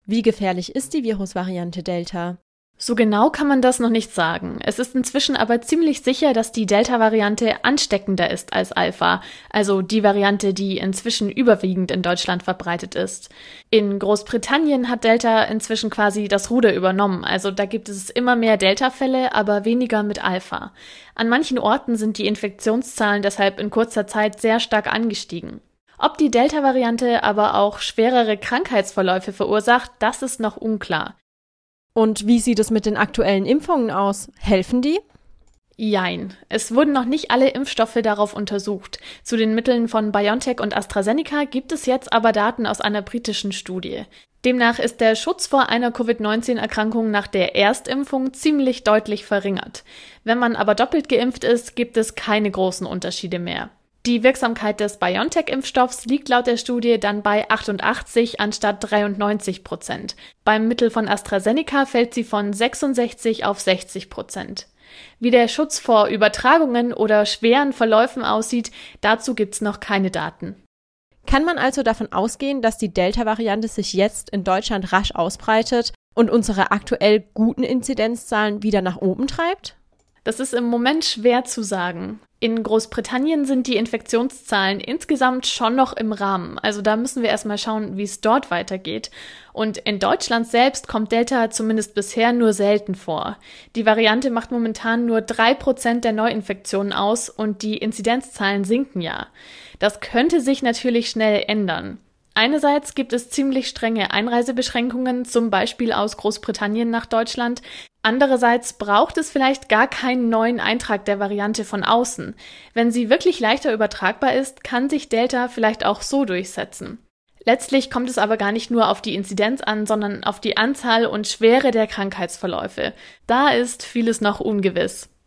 Wie gefährlich ist die Virusvariante Delta? So genau kann man das noch nicht sagen. Es ist inzwischen aber ziemlich sicher, dass die Delta-Variante ansteckender ist als Alpha, also die Variante, die inzwischen überwiegend in Deutschland verbreitet ist. In Großbritannien hat Delta inzwischen quasi das Ruder übernommen, also da gibt es immer mehr Delta-Fälle, aber weniger mit Alpha. An manchen Orten sind die Infektionszahlen deshalb in kurzer Zeit sehr stark angestiegen. Ob die Delta-Variante aber auch schwerere Krankheitsverläufe verursacht, das ist noch unklar. Und wie sieht es mit den aktuellen Impfungen aus? Helfen die? Jein. Es wurden noch nicht alle Impfstoffe darauf untersucht. Zu den Mitteln von BioNTech und AstraZeneca gibt es jetzt aber Daten aus einer britischen Studie. Demnach ist der Schutz vor einer Covid-19-Erkrankung nach der Erstimpfung ziemlich deutlich verringert. Wenn man aber doppelt geimpft ist, gibt es keine großen Unterschiede mehr. Die Wirksamkeit des BioNTech-Impfstoffs liegt laut der Studie dann bei 88 anstatt 93%. Beim Mittel von AstraZeneca fällt sie von 66 auf 60%. Wie der Schutz vor Übertragungen oder schweren Verläufen aussieht, dazu gibt's noch keine Daten. Kann man also davon ausgehen, dass die Delta-Variante sich jetzt in Deutschland rasch ausbreitet und unsere aktuell guten Inzidenzzahlen wieder nach oben treibt? Das ist im Moment schwer zu sagen. In Großbritannien sind die Infektionszahlen insgesamt schon noch im Rahmen. Also da müssen wir erstmal schauen, wie es dort weitergeht. Und in Deutschland selbst kommt Delta zumindest bisher nur selten vor. Die Variante macht momentan nur 3% der Neuinfektionen aus und die Inzidenzzahlen sinken ja. Das könnte sich natürlich schnell ändern. Einerseits gibt es ziemlich strenge Einreisebeschränkungen, zum Beispiel aus Großbritannien nach Deutschland. Andererseits braucht es vielleicht gar keinen neuen Eintrag der Variante von außen. Wenn sie wirklich leichter übertragbar ist, kann sich Delta vielleicht auch so durchsetzen. Letztlich kommt es aber gar nicht nur auf die Inzidenz an, sondern auf die Anzahl und Schwere der Krankheitsverläufe. Da ist vieles noch ungewiss.